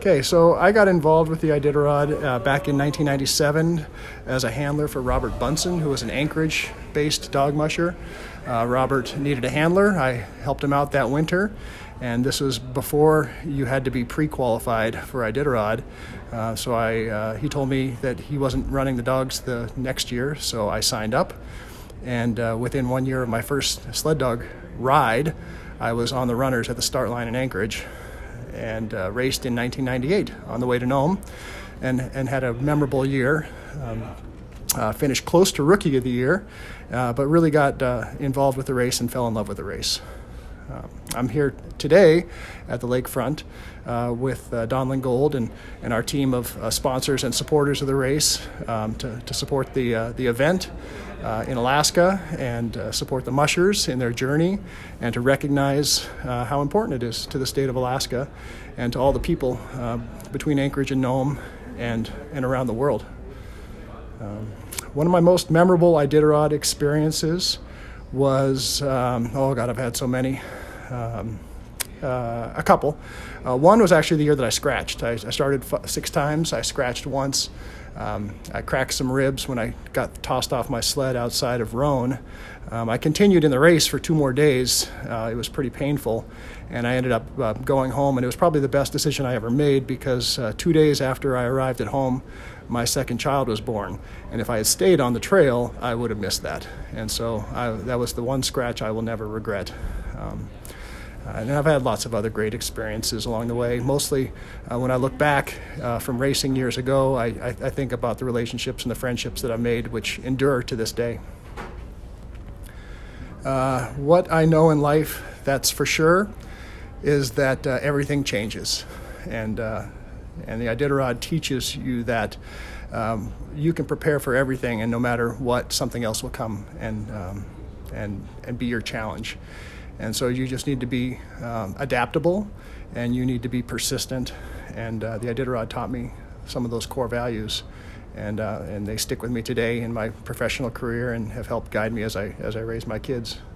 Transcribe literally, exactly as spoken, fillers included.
Okay, so I got involved with the Iditarod uh, back in nineteen ninety-seven as a handler for Robert Bunsen, who was an Anchorage-based dog musher. Uh, Robert needed a handler. I helped him out that winter, and this was before you had to be pre-qualified for Iditarod. Uh, so I, uh, he told me that he wasn't running the dogs the next year, so I signed up. And uh, within one year of my first sled dog ride, I was on the runners at the start line in Anchorage, and uh, raced in nineteen ninety-eight on the way to Nome, and, and had a memorable year. Um, uh, finished close to Rookie of the Year, uh, but really got uh, involved with the race and fell in love with the race. Um, I'm here today at the lakefront uh, with uh, Donlin Gold and, and our team of uh, sponsors and supporters of the race um, to, to support the, uh, the event uh, in Alaska and uh, support the mushers in their journey, and to recognize uh, how important it is to the state of Alaska and to all the people uh, between Anchorage and Nome and, and around the world. Um, one of my most memorable Iditarod experiences was, um, oh God, I've had so many, um, uh, a couple. Uh, one was actually the year that I scratched. I, I started f- six times, I scratched once. Um, I cracked some ribs when I got tossed off my sled outside of Roan. Um, I continued in the race for two more days. Uh, it was pretty painful, and I ended up uh, going home, and it was probably the best decision I ever made, because uh, two days after I arrived at home, my second child was born, and if I had stayed on the trail, I would have missed that. And so I, that was the one scratch I will never regret. Um, and I've had lots of other great experiences along the way. Mostly uh, when I look back uh, from racing years ago, I, I, I think about the relationships and the friendships that I've made, which endure to this day. Uh, what I know in life, that's for sure, is that uh, everything changes. And uh, and the Iditarod teaches you that um, you can prepare for everything, and no matter what, something else will come and um, and and be your challenge. And so you just need to be um, adaptable, and you need to be persistent. And uh, the Iditarod taught me some of those core values, and uh, and they stick with me today in my professional career and have helped guide me as I as I raise my kids.